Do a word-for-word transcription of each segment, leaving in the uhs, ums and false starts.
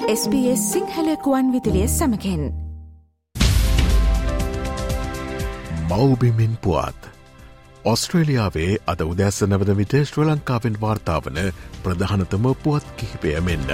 S B S Sinhala ගුවන් විදුලිය සමගින් මව්බිමින් පුවත් ඔස්ට්‍රේලියාවේ අද උදැස්ස නවද විට ශ්‍රී ලංකාවෙන් වාර්තාවන ප්‍රධානතම පුවත් කිහිපය මෙන්න.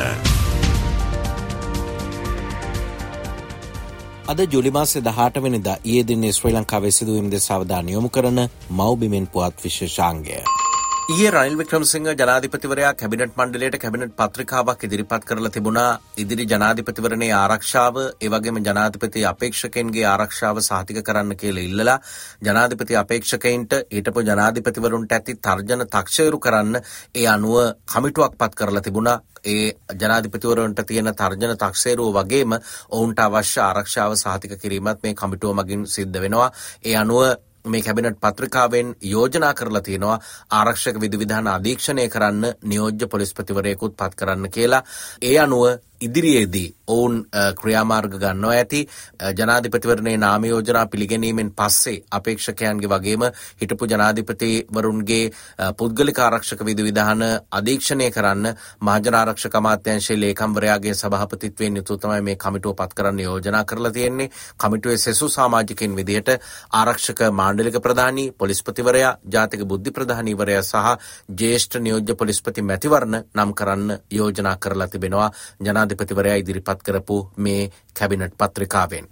අද ජූලි මාසේ දහඅට වෙනිදා ඊයේ දිනේ ශ්‍රී ලංකාවේ සිදුවීම් දෙස අවධානය යොමු කරන මව්බිමෙන් පුවත් විශේෂාංගය. ඊයේ රනිල් වික්‍රමසිංහ ජනාධිපතිවරයා කැබිනට් මණ්ඩලයට කැබිනට් පත්‍රිකාවක් ඉදිරිපත් කරලා තිබුණා. ඉදිරි ජනාධිපතිවරණයේ ආරක්ෂාව, ඒ වගේම ජනාධිපති අපේක්ෂකයන්ගේ ආරක්ෂාව සහතික කරන්න කියලා ඉල්ලලා ජනාධිපති අපේක්ෂකයින්ට ඊටපො ජනාධිපතිවරුන්ට ඇති තර්ජන තක්ෂේරු කරන්න ඒ අනුව කමිටුවක් පත් කරලා තිබුණා. ඒ ජනාධිපතිවරුන්ට තියෙන තර්ජන තක්සේරුව වගේම ඔවුන්ට අවශ්‍ය ආරක්ෂාව සහතික කිරීමත් මේ කමිටුව මගින් සිද්ධ වෙනවා. ඒ අනුව මේ කැබිනට් පත්‍රිකාවෙන් යෝජනා කරලා තියෙනවා ආරක්ෂක විධිවිධාන අධීක්ෂණය කරන්න නියෝජ්‍ය පොලිස්පතිවරයෙකුත් පත් කරන්න කියලා. ඒ අනුව ඉදිරියේදී ඔවුන් ක්‍රියාමාර්ග ගන්නවා ඇති. ජනාධිපතිවරණයේ නාම යෝජනා පිළිගැනීමෙන් පස්සේ අපේක්ෂකයන්ගේ වගේම හිටපු ජනාධිපතිවරුන්ගේ පුද්ගලික ආරක්ෂක විධිවිධාන අධීක්ෂණය කරන්න මහජන ආරක්ෂක අමාත්‍යාංශයේ ලේකම්වරයාගේ සභාපතිත්වයෙන් යුතුව තමයි මේ කමිටුව පත් කරන්න යෝජනා කරලා තියෙන්නේ. කමිටුවේ සෙසු සමාජිකයින් විදිහට ආරක්ෂක මාණ්ඩලික ප්‍රධානී, පොලිස්පතිවරයා, ජාතික බුද්ධි ප්‍රධානීවරයා සහ ජ්‍යෙෂ්ඨ නියෝජ්‍ය පොලිස්පති මැතිවරණ නම් කරන්න යෝජනා කරලා තිබෙනවා ජනාධිපතිවරයා ඉදිරිපත් කරපු මේ කැබිනට් පත්‍රිකාවෙන්.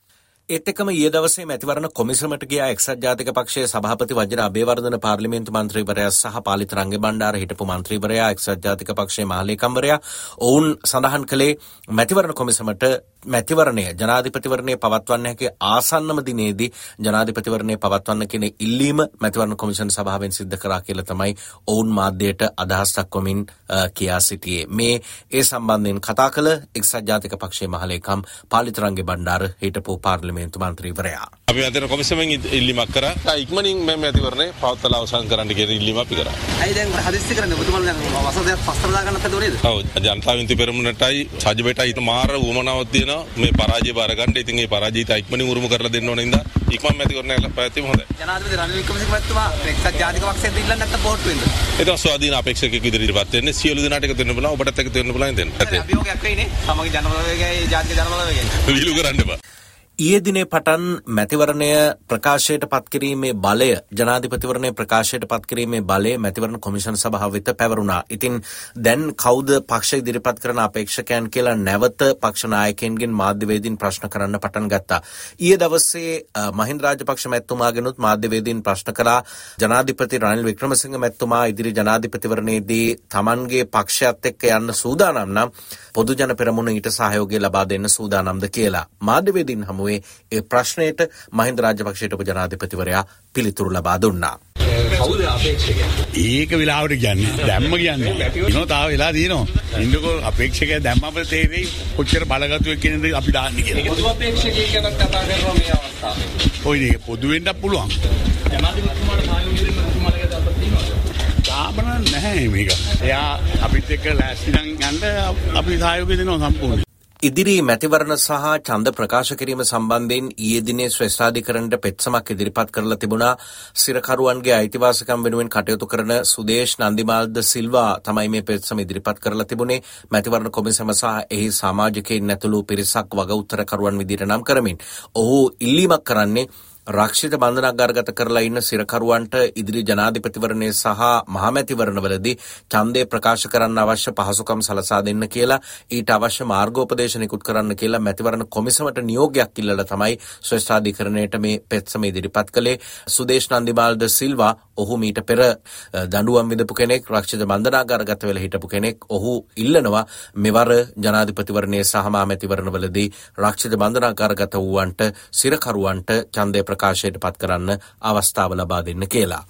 ඒත් එක්කම ඊයේ දවසේ මැතිවරණ කොමිසමට ගියා එක්සත් ජාතික පක්ෂයේ සභාපති වජිර අබේවර්ධන පාර්ලිමේන්තු මන්ත්‍රීවරයා සහ පාලිත රංගබණ්ඩාර හිටපු මන්ත්‍රීවරයා එක්සත් ජාතික පක්ෂයේ මහලේකම්වරයා ඔවුන් සඳහන් කළේ මැතිවරණ කොමිසමට මැතිවරණය ජනාධිපතිවරණය පවත්වන්න හැකි ආසන්නම දිනේදී ජනාධිපතිවරණය පවත්වන්න කියන ඉල්ලීම මැතිවරණ කොමිෂන් සභාවෙන් සිද්ධ කරා කියලා තමයි ඔවුන් මාධ්‍යයට අදහස් දක්වමින් කියා සිටියේ. මේ ඒ සම්බන්ධයෙන් කතා කළ එක්සත් ජාතික පක්ෂයේ මහලේකම් පාලිත රංගබණ්ඩාර හිටපු පාර්ලිමේන්තු මන්ත්‍රීවරයා. අපි මැතිවරණ කොමිසමෙන් ඉල්ලීමක් කරා. ඉක්මනින් මේ මැතිවරණය පවත්වලා අවසන් කරන්න කියන ඉල්ලීම අපි කරා. අයි දැන් හදිස්සි කරන්නේ ඔබතුමාලා දැන් වසරයක් පස්තර දාගන්නත් හදුවේද? ඔව් ජනතා විමුක්ති පෙරමුණටයි සජිබේටයි මාර උමනාවක් තියෙනවා. මේ පරාජය බාර ගන්න. ඉතින් මේ පරාජිත ඉක්මනින් උරුම කරලා දෙන්න ඕන ඉඳලා ඉක්මන් මැතිවරණය පැවැත්වීම හොඳයි. ජනාධිපති රනිල් වික්‍රමසිංහ මහත්මයා එක්සත් ජාතික පක්ෂයෙන් ඉල්ලන්නේ නැත්නම් බෝට් වෙන්න. ඒක ස්වාධීන අපේක්ෂකයෙකු ඉදිරියට වෙන්නේ සියලු දෙනාට එකතු වෙන්න බලන්න ඔබටත් එකතු වෙන්න බලන්න දෙන්න. අභියෝගයක් වෙයිනේ. සමගි ජනබලවේගයයි ජාතික ජනබලවේගයයි. විහිළු කරන්න එපා. ඊයේ දිනේ පටන් මැතිවරණය ප්‍රකාශයට පත් කිරීමේ බලය ජනාධිපතිවරණය ප්‍රකාශයට පත් කිරීමේ බලය මැතිවරණ කොමිෂන් සභාව වෙත පැවරුණා. ඉතින් දැන් කවුද පක්ෂ ඉදිරිපත් කරන අපේක්ෂකයන් කියලා නැවත පක්ෂ නායකයන්ගෙන් මාධ්‍යවේදීන් ප්‍රශ්න කරන්න පටන් ගත්තා. ඊයේ දවසේ මහින්ද රාජපක්ෂ මැතිතුමාගෙනුත් මාධ්‍යවේදීන් ප්‍රශ්න කළා ජනාධිපති රනිල් වික්‍රමසිංහ මැතිතුමා ඉදිරි ජනාධිපතිවරණයේදී Tamanගේ පක්ෂයත් එක්ක යන්න සූදානම් නම් පොදු ජන පෙරමුණ ඊට සහයෝගය ලබා දෙන්න සූදානම්ද කියලා. මාධ්‍යවේදීන් හමුවේ ඒ ප්‍රශ්නයට මහින්ද රාජපක්ෂයට ජනාධිපතිවරයා පිළිතුරු ලබා දුන්නා. කවුද අපේක්ෂකයා? ඒක විලාවට කියන්නේ දැම්ම කියන්නේ. ඉනෝ තාම වෙලා දිනනවා. ඉන්නකෝ අපේක්ෂකයා දැම්ම අපිට තේරෙයි කොච්චර බලගතුෙක් කියන දේ අපි දාන්නේ කියලා. පොදු අපේක්ෂකයෙක් ගැන කතා කරනවා මේ අවස්ථාවේ. ඔය නේ පොදු වෙන්නත් පුළුවන්. ජනාධිපතිතුමාට සහයෝගය දෙන්න තුමාලගේ අදහසක් තියෙනවද? තාම නැහැ මේක. එයා අපිත් එක්ක ලෑස්ති නම් යන්න අපි සහයෝගය දෙනවා සම්පූර්ණයෙන්. ඉදිරි මැතිවරණ සහ ඡන්ද ප්‍රකාශ කිරීම සම්බන්ධයෙන් ඊයේ දිනේ ශ්‍රේෂ්ඨාධිකරණයට පෙත්සමක් ඉදිරිපත් කරලා තිබුණා. සිරකරුවන්ගේ අයිතිවාසිකම් වෙනුවෙන් කටයුතු කරන සුදේශ් නන්දිමාල්ද සිල්වා තමයි මේ පෙත්සම ඉදිරිපත් කරලා තිබුණේ. මැතිවරණ කොමිසම සහ එහි සමාජිකයින් ඇතුළු පිරිසක් වග උත්තරකරුවන් විදිහට නම් කරමින් ඔහු ඉල්ලීමක් කරන්නේ රක්ෂිත බන්ධනාගාරගත කරලා ඉන්න සිරකරුවන්ට ඉදිරි ජනාධිපතිවරණය සහ මහමැතිවරණවලදී ඡන්දය ප්‍රකාශ කරන්න අවශ්‍ය පහසුකම් සලසා දෙන්න කියලා ඊට අවශ්‍ය මාර්ගෝපදේශ නිකුත් කරන්න කියලා මැතිවරණ කොමිසමට නියෝගයක් ඉල්ලලා තමයි ශ්‍රේෂ්ඨාධිකරණයට මේ පෙත්සම ඉදිරිපත් කළේ. සුදේශ් නන්දිමාල්ද සිල්වා ඔහු මීට පෙර දඬුවම් විඳපු කෙනෙක්, රක්ෂිත බන්ධනාගාරගත වෙලා හිටපු කෙනෙක්. ඔහු ඉල්ලනවා මෙවර ජනාධිපතිවරණය සහ මහමැතිවරණවලදී රක්ෂිත බන්ධනාගාරගත වූවන්ට සිරකරුවන්ට ඡන්දය ප්‍රකාශයට පත් කරන්න අවස්ථාව ලබා දෙන්න කියලා.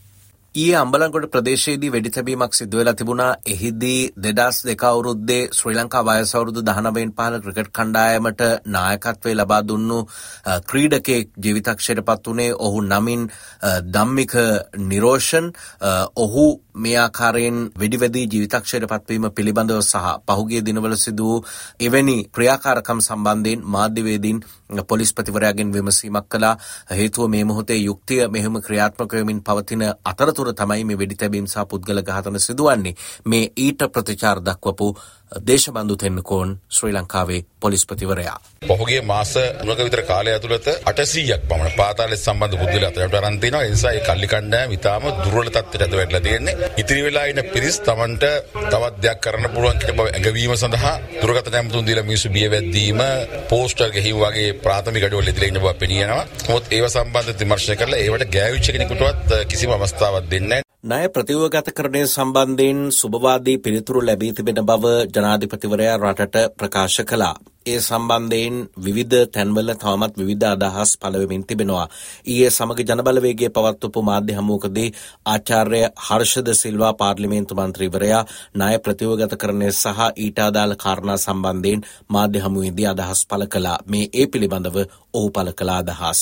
ඊයේ අම්බලන්ගොඩ ප්‍රදේශයේදී වෙඩිතැබීමක් සිදු වෙලා තිබුණා. එහිදී දෙදහස් දෙක අවුරුද්දේ ශ්‍රී ලංකා වයස අවුරුදු දහනවයෙන් පහළ ක්‍රිකට් කණ්ඩායමට නායකත්වය ලබා දුන්නු ක්‍රීඩකයෙක් ජීවිතක්ෂයට පත් වුණේ. ඔහු නමින් ධම්මික නිරෝෂන්. ඔහු මේ ආකාරයෙන් වෙඩිවැදී ජීවිතක්ෂයට පත්වීම පිළිබඳව සහ පහුගිය දිනවල සිදු වූ එවැනි ක්‍රියාකාරකම් සම්බන්ධයෙන් මාධ්‍යවේදීන් පොලිස්පතිවරයාගෙන් විමසීමක් කළා. හේතුව මේ මොහොතේ යුක්තිය මෙහෙම ක්‍රියාත්මක වෙමින් පවතින අතරතුර තමයි මේ වෙඩිතැබීම් සහ පුද්ගල ඝාතන සිදුවන්නේ. මේ ඊට ප්‍රතිචාර දක්වපු දේශබන්දු තෙන්නකෝන් ශ්‍රී ලංකාවේ පොලිස්පතිවරයා. පහුගිය මාස තුනක විතර කාලය ඇතුළත අටසීයක් පමණ පාතාලේ සම්බන්ධ පුද්ගලයන් අතරට අරන් තිනවා. ඒ නිසා ඒ කල්ලි කණ්ඩායම ඉතාම දුර්වල තත්ත්වයට ඇද වැටලා තියෙන්නේ. ඉතිරි වෙලා ඉන්න පිරිස් Tamanට තවත් දෙයක් කරන්න පුළුවන් කියන බව ඇඟවීම සඳහා දුරකථන ඇමතුම් දීලා මිනිස්සු බිය වැද්දීම පෝස්ටර් ගහිව් වගේ ප්‍රාථමික අඩවල ඉදිරිය ඉන්න බව පෙනියනවා. මොකද ඒව සම්බන්ධව විමර්ශනය කරලා ඒවට ගෑවිච්ච කෙනෙකුටවත් කිසිම අවස්ථාවක් දෙන්නේ නැහැ. ණය ප්‍රතිවගතකරණය සම්බන්ධයෙන් සුබවාදී පිළිතුරු ලැබී තිබෙන බව ජනාධිපතිවරයා රටට ප්‍රකාශ කළා. ඒ සම්බන්ධයෙන් විවිධ තැන්වල තවමත් විවිධ අදහස් පළ වෙමින් තිබෙනවා. ඊයේ සමග ජනබලවේගයේ පවත්වපු මාධ්‍ය හමුවකදී ආචාර්ය හර්ෂද සිල්වා පාර්ලිමේන්තු මන්ත්‍රීවරයා ණය ප්‍රතිවගතකරණය සහ ඊට අදාළ කාරණා සම්බන්ධයෙන් මාධ්‍ය හමුවේදී අදහස් පළ කළා. මේ ඒ පිළිබඳව ඔහු පළ කළ අදහස්.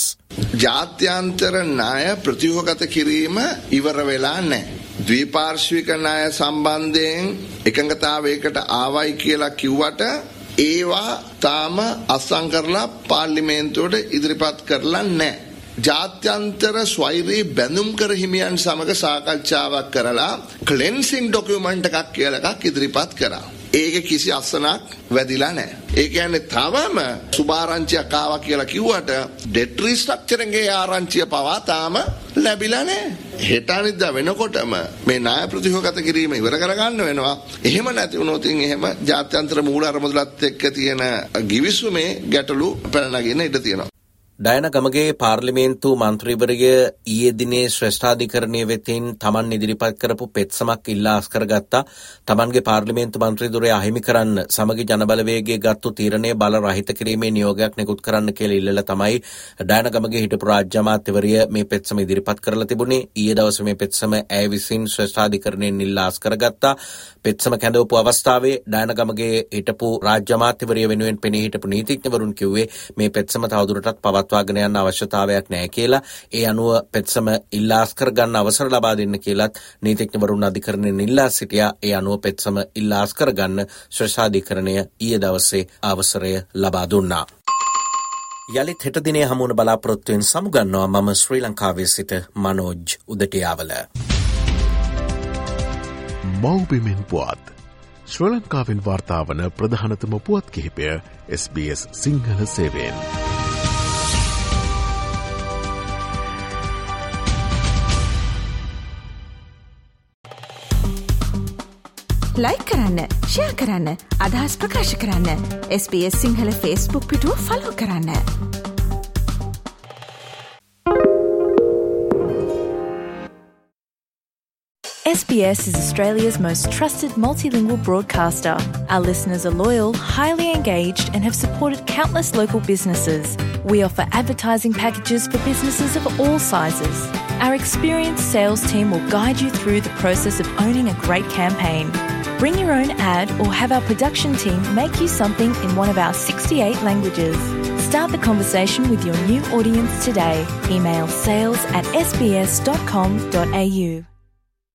ජාත්‍යන්තර ණය ප්‍රතිවගත කිරීම ඉවර වෙලා නැහැ. ද්විපාර්ශ්වික ණය සම්බන්ධයෙන් එකඟතාවයකට ආවයි කියලා කිව්වට ඒවා තාම අත්සන් කරලා පාර්ලිමේන්තුවට ඉදිරිපත් කරලා නැහැ. ජාත්‍යන්තර ස්වෛරී බැඳුම් කර හිමියන් සමග සාකච්ඡාවක් කරලා ක්ලෙන්සිං ඩොකියුමන්ට් එකක් කියලා එකක් ඉදිරිපත් කරා. ඒක කිසි අස්සනක් වැදිලා නැහැ. ඒ කියන්නේ තවම සුභාරංචියක් ආවා කියලා කිව්වට ඩෙට් රීස්ට්‍රක්චරින්ග් ගේ ආරංචිය පවා තාම ලැබිලා නැහැ. හෙට අනිද්දා වෙනකොටම මේ ණය ප්‍රතිහෝගත කිරීම ඉවර කරගන්න වෙනවා. එහෙම නැති වුණොත් එහෙම ජාත්‍යන්තර මූල අරමුදලත් එක්ක තියෙන ගිවිසුමේ ගැටලු පැනනගින්න ඉඩ තියෙනවා. ඩයන ගමගේ පාර්ලිමේන්තු මන්ත්‍රීවරය ඊයේ දිනේ ශ්‍රේෂ්ඨාධිකරණයේ වෙතින් තමන් ඉදිරිපත් කරපු පෙත්සමක් ඉල්ලා අස්කරගත්තා. තමන්ගේ පාර්ලිමේන්තු මන්ත්‍රීදුරය අහිමි කරන්න සමගි ජනබලවේගයේ ගත්තු තීරණය බල රහිත කිරීමේ නියෝගයක් නිකුත් කරන්න කියලා ඉල්ලලා තමයි ඩයන ගමගේ හිටපු රාජ්‍ය අමාත්‍යවරිය මේ පෙත්සම ඉදිරිපත් කරලා තිබුණේ. ඊයේ දවසේ මේ පෙත්සම ඇය විසින් ශ්‍රේෂ්ඨාධිකරණයෙන් ඉල්ලා අස්කරගත්තා. පෙත්සම කැඳවපු අවස්ථාවේ ඩයන ගමගේ හිටපු රාජ්‍ය අමාත්‍යවරිය වෙනුවෙන් පෙනී හිටපු නීතිඥවරුන් කිව්වේ මේ පෙත්සම තවදුරටත් පවත්වාගෙන යන්න අවශ්‍යතාවයක් නැහැ කියලා. ඒ අනුව පෙත්සම ඉල්ලා අස්කර ගන්න අවසර ලබා දෙන්න කියලාත් නීතිඥවරුන් අධිකරණයෙන් ඉල්ලා සිටියා. ඒ අනුව පෙත්සම ඉල්ලා අස්කර ගන්න ශ්‍රේෂ්ඨාධිකරණය ඊයේ දවසේ අවසරය ලබා දුන්නා. යලිත් හෙට දිනේ හමුවන බලාපොරොත්තුවෙන් සමුගන්නවා මම ශ්‍රී ලංකාවේ සිට මනෝජ් උදටියාවල. මෞබිමෙන් පුවත් ශ්‍රී ලංකාවෙන් වාර්තාවන ප්‍රධානතම පුවත් කිහිපය එස් බී එස් සිංහල සේවයෙන්. ලයික් කරන්න, ෂෙයා කරන්න, අදහස් ප්‍රකාශ කරන්න. S B S Sinhala Facebook පිටුව ෆලෝ කරන්න. S B S is Australia's most trusted multilingual broadcaster. Our listeners are loyal, highly engaged, and have supported countless local businesses. We offer advertising packages for businesses of all sizes. Our experienced sales team will guide you through the process of owning a great campaign. Bring your own ad or have our production team make you something in one of our sixty-eight languages. Start the conversation with your new audience today. Email sales at s b s dot com dot a u.